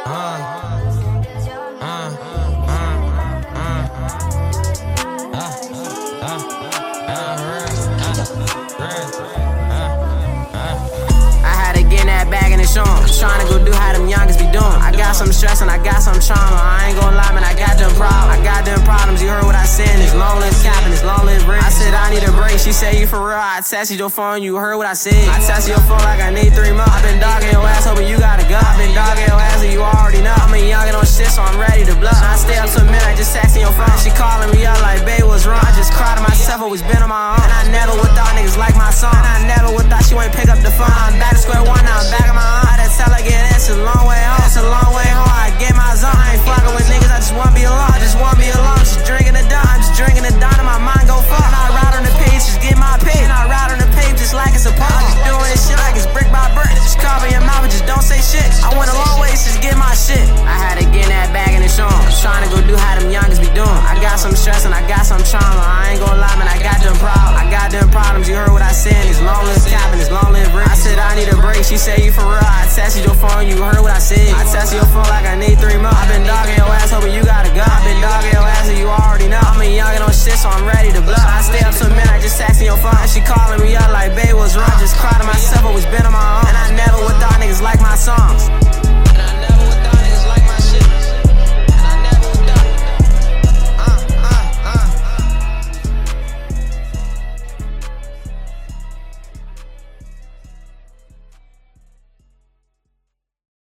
had to get in that bag and it's on. I'm tryna go do how them youngest be doing. I got some stress and I got some trauma. I ain't gon' lie, man, I got them problems. I got them problems, you heard what I said. It's long live capping, it's long live rich. I said I need a break, she said you for real. I tested your phone, you heard what I said. I tested your phone like I need 3 months. I been dogging your ass, hoping you got a gun. I been dogging your ass and you already know. I'm a youngin' on shit, so I'm ready to bluff. I stay up to midnight, just texting your phone. She calling me up like, babe, what's wrong? I just cried to myself, always been on my own. And I never would thought niggas like my song. And I never would thought she wouldn't pick up the phone. I'm back to square one, now I'm back on my own. I just tell her get in, it's a long way home. It's a long way home, I get my zone. I ain't fucking with niggas, I just wanna be alone. I just wanna be alone, just drinking the dawn. I'm just drinking the dawn and my mind go fuck. And I ride on the page, just get my pay. And I ride on the page just like it's a pump. I'm just doing this shit like it's brick by brick. Just cover your mouth and just don't say shit. I went a long way, just get my shit. I had to get in that bag and it's on. I'm trying to go do how them youngest be doing. I got some stress and I got some trauma. I ain't gon' lie, man, I got them problems. I got them problems, you heard what I said. It's long live capping, it's long live rich. I said I need a break, she said you for real. I tested your phone, you heard what I said. I tested your phone like I need 3 months. I been dogging your ass, hoping you got a gun. I been dogging your ass and you already know. I'm a youngin' on shit, so I'm ready to bluff. I stay up to midnight, just texting your phone. And she calling me up like, babe, what's wrong? Just cried to myself, always been on my own. And I never would thought niggas like my songs.